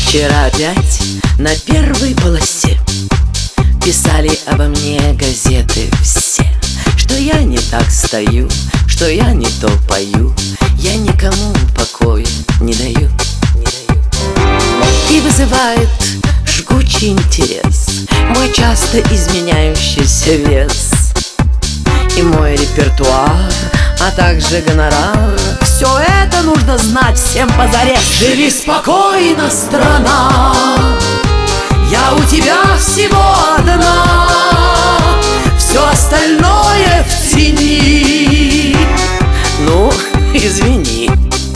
Вчера опять на первой полосе писали обо мне газеты все, что я не так стою, что я не то пою, я никому покоя не даю. И вызывает жгучий интерес мой часто изменяющийся вес и мой репертуар, а также гонорар. Все это нужно знать всем позарез. Живи спокойно, страна, я у тебя всего одна, все остальное в тени. Ну, извини.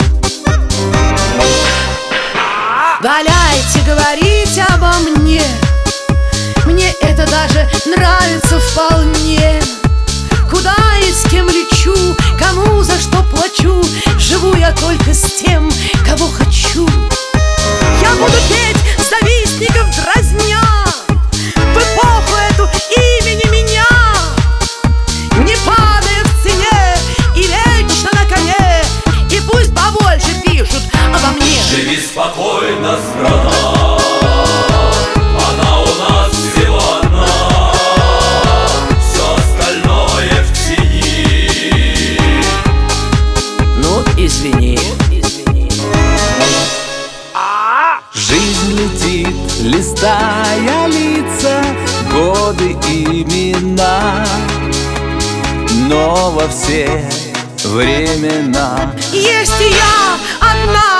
Валяйте говорить обо мне, мне это даже нравится вполне. Куда и с кем лечу, кому за что плачу, живу я только с тем, кого хочу. Я буду петь завистников дразня в эпоху эту имени меня, не падая в цене и вечно на коне, и пусть побольше пишут обо мне. Живи спокойно, страна, она у нас всего одна, все остальное в тени. Ну, извини. Жизнь летит, листая лица, годы, имена, но во все времена Есть и я одна.